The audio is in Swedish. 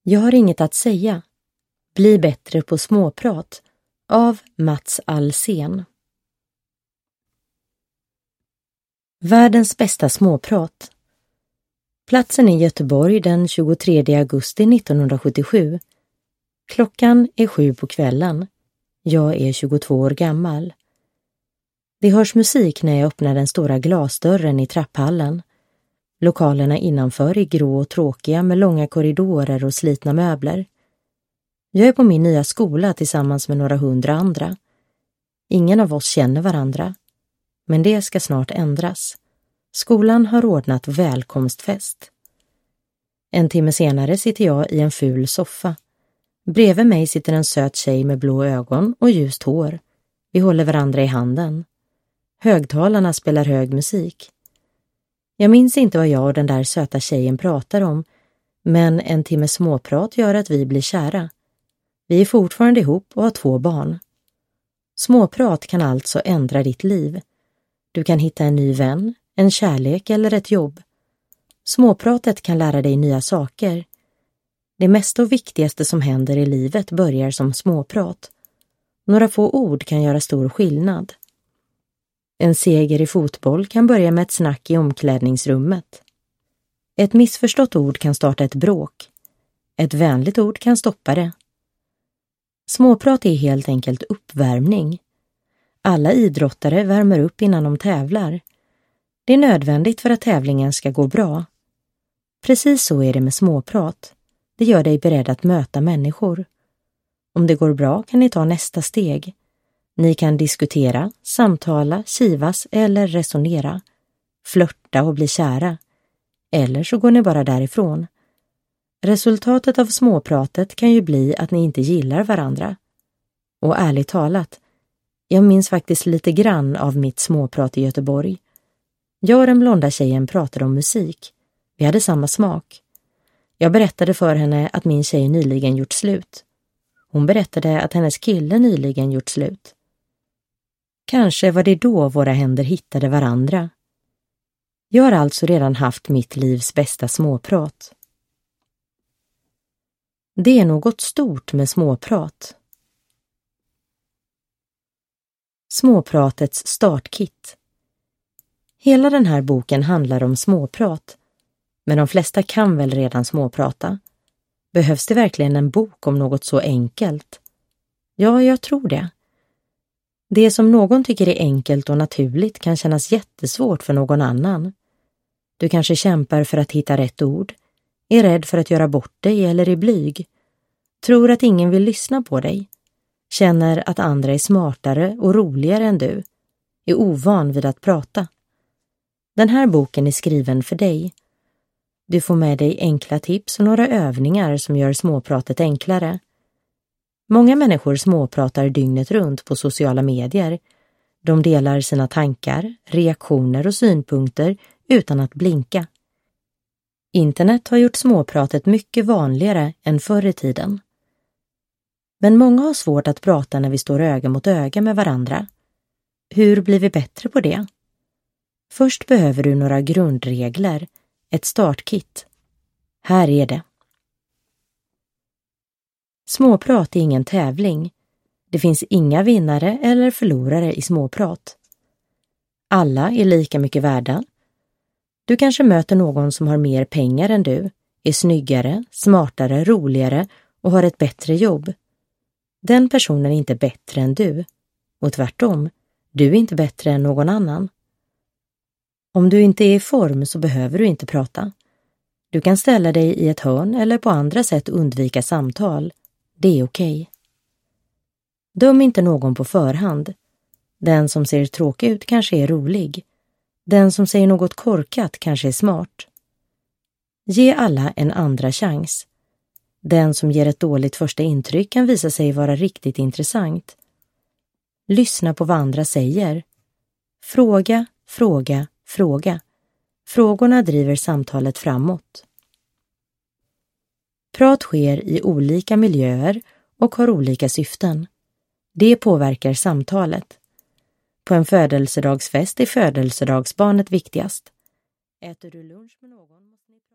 Jag har inget att säga. Bli bättre på småprat av Mats Alsén. Världens bästa småprat. Platsen är Göteborg den 23 augusti 1977. Klockan är 7 på kvällen. Jag är 22 år gammal. Det hörs musik när jag öppnar den stora glasdörren i trapphallen. Lokalerna innanför är grå och tråkiga med långa korridorer och slitna möbler. Jag är på min nya skola tillsammans med några 100 andra. Ingen av oss känner varandra. Men det ska snart ändras. Skolan har ordnat välkomstfest. En timme senare sitter jag i en ful soffa. Bredvid mig sitter en söt tjej med blå ögon och ljust hår. Vi håller varandra i handen. Högtalarna spelar hög musik. Jag minns inte vad jag och den där söta tjejen pratar om, men en timme småprat gör att vi blir kära. Vi är fortfarande ihop och har 2 barn. Småprat kan alltså ändra ditt liv. Du kan hitta en ny vän, en kärlek eller ett jobb. Småpratet kan lära dig nya saker. Det mesta och viktigaste som händer i livet börjar som småprat. Några få ord kan göra stor skillnad. En seger i fotboll kan börja med ett snack i omklädningsrummet. Ett missförstått ord kan starta ett bråk. Ett vänligt ord kan stoppa det. Småprat är helt enkelt uppvärmning. Alla idrottare värmer upp innan de tävlar. Det är nödvändigt för att tävlingen ska gå bra. Precis så är det med småprat. Det gör dig beredd att möta människor. Om det går bra kan ni ta nästa steg. Ni kan diskutera, samtala, kivas eller resonera. Flörta och bli kära. Eller så går ni bara därifrån. Resultatet av småpratet kan ju bli att ni inte gillar varandra. Och ärligt talat, jag minns faktiskt lite grann av mitt småprat i Göteborg. Jag och den blonda tjejen pratade om musik. Vi hade samma smak. Jag berättade för henne att min tjej nyligen gjort slut. Hon berättade att hennes kille nyligen gjort slut. Kanske var det då våra händer hittade varandra. Jag har alltså redan haft mitt livs bästa småprat. Det är något stort med småprat. Småpratets startkit. Hela den här boken handlar om småprat. Men de flesta kan väl redan småprata. Behövs det verkligen en bok om något så enkelt? Ja, jag tror det. Det som någon tycker är enkelt och naturligt kan kännas jättesvårt för någon annan. Du kanske kämpar för att hitta rätt ord, är rädd för att göra bort dig eller är blyg, tror att ingen vill lyssna på dig, känner att andra är smartare och roligare än du, är ovan vid att prata. Den här boken är skriven för dig. Du får med dig enkla tips och några övningar som gör småpratet enklare. Många människor småpratar dygnet runt på sociala medier. De delar sina tankar, reaktioner och synpunkter utan att blinka. Internet har gjort småpratet mycket vanligare än förr i tiden. Men många har svårt att prata när vi står öga mot öga med varandra. Hur blir vi bättre på det? Först behöver du några grundregler, ett startkit. Här är det. Småprat är ingen tävling. Det finns inga vinnare eller förlorare i småprat. Alla är lika mycket värda. Du kanske möter någon som har mer pengar än du, är snyggare, smartare, roligare och har ett bättre jobb. Den personen är inte bättre än du. Och tvärtom, du är inte bättre än någon annan. Om du inte är i form så behöver du inte prata. Du kan ställa dig i ett hörn eller på andra sätt undvika samtal. Det är okej. Döm inte någon på förhand. Den som ser tråkig ut kanske är rolig. Den som säger något korkat kanske är smart. Ge alla en andra chans. Den som ger ett dåligt första intryck kan visa sig vara riktigt intressant. Lyssna på vad andra säger. Fråga, fråga, fråga. Frågorna driver samtalet framåt. Prat sker i olika miljöer och har olika syften. Det påverkar samtalet. På en födelsedagsfest är födelsedagsbarnet viktigast. Äter du lunch med någon måste ni prata.